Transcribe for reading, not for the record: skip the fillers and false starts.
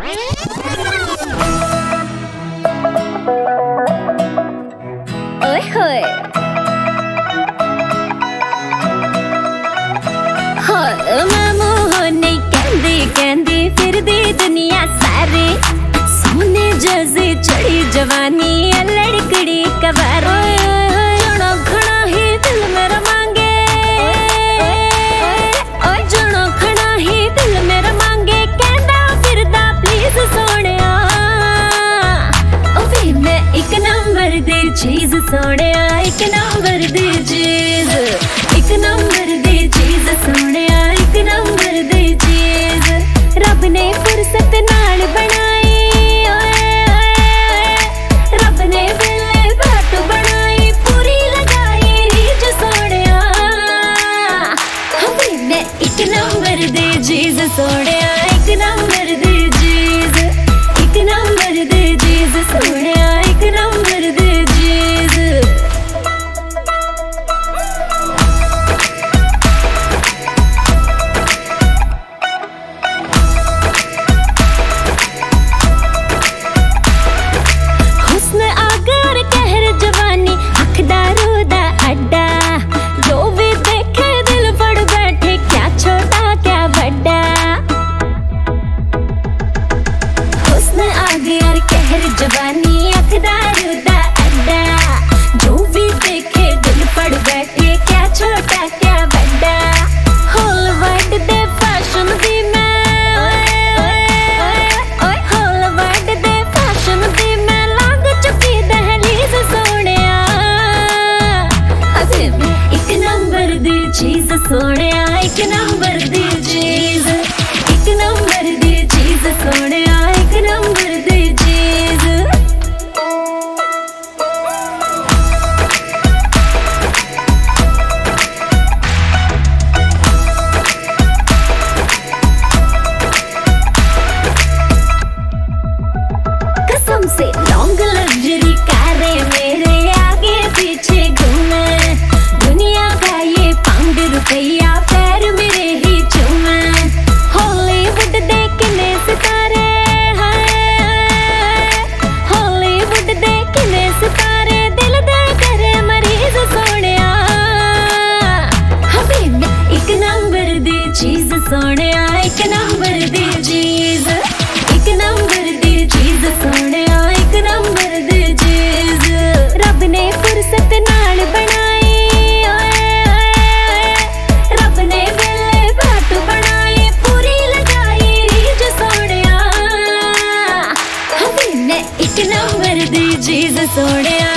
ओए होए मामू होने कहंदी कहंदी फिरदी दुनिया सारी सोने जैसी चढ़ी जवानी लड़कड़ी कबार जनो खड़ा ही दिल मेरा मांगे जनो खड़ा ही दिल मेरा मांगे कहंदा फिरदा प्लीज सोनिया वे मैं एक नंबर दी चीज सोनिया एक नंबर दी चीज एक नंबर दी चीज सोनिया एक नंबर दी चीज रब ने फुर्सत नाल बनाई रब ने वेले बात बनाई पूरी लगाई रीज सोनिया वे मैं एक नंबर दी चीज सोनिया एक नंबर दी चीज एक नंबर दी चीज सोनिया एक नंबर दी चीज हुस्न आगर कहर जवानी अखदारू दा अड्डा जो भी देखे दिल फड़ बैठे क्या छोटा क्या बड़ा हुस्न आगर कहर जवानी अखदारू दा अड्डा जो भी देखे दिल फड़ बैठे क्या छोटा क्या बड़ा हॉलीवुड दे फैशन दी मैं हॉलीवुड दे फैशन दी मैं लंघ चुकी दहलीज सोनिया अबे मैं एक नंबर दी चीज सोनिया एक नंबर दी चीज एक नंबर दी चीज सोनिया एक नंबर दी चीज कसम से लॉन्ग लग्जरी कारें मेरे आगे पीछे घूमे दुनिया का ये पाउंड रुपया पैर मेरे ही चूमे हॉलीवुड देखने सितारे हॉलीवुड देखने सितारे दिल दे करे मरीज सोनिया हमें मैं एक नंबर दी चीज सोनिया एक नंबर दी चीज एक नंबर दी चीज सोनिया एक नंबर दी चीज रब ने फुर्सत नाल बनाई रब ने वेले बात बनाई पूरी लगाई रीज सोनिया हमें मैं एक नंबर दी चीज सोनिया